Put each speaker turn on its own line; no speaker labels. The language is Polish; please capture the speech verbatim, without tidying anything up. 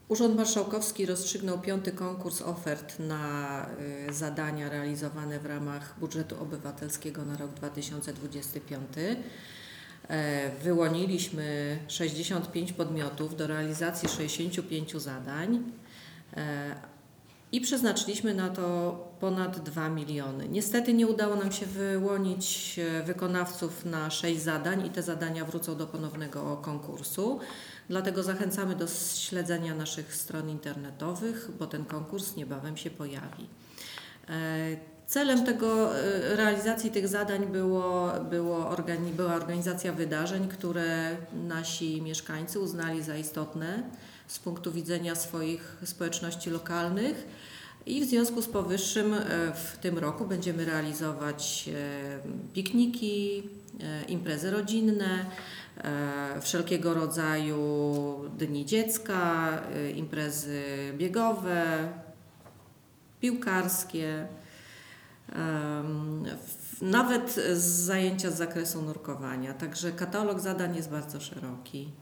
Urząd Marszałkowski rozstrzygnął piąty konkurs ofert na y, zadania realizowane w ramach budżetu obywatelskiego na rok dwa tysiące dwudziesty piąty. E, wyłoniliśmy sześćdziesiąt pięć podmiotów do realizacji sześćdziesięciu pięciu zadań e, i przeznaczyliśmy na to ponad dwa miliony. Niestety nie udało nam się wyłonić wykonawców na sześć zadań i te zadania wrócą do ponownego konkursu. Dlatego zachęcamy do śledzenia naszych stron internetowych, bo ten konkurs niebawem się pojawi. Celem tego, realizacji tych zadań było, było organi, była organizacja wydarzeń, które nasi mieszkańcy uznali za istotne z punktu widzenia swoich społeczności lokalnych. I w związku z powyższym w tym roku będziemy realizować pikniki, imprezy rodzinne, wszelkiego rodzaju dni dziecka, imprezy biegowe, piłkarskie, nawet zajęcia z zakresu nurkowania. Także katalog zadań jest bardzo szeroki.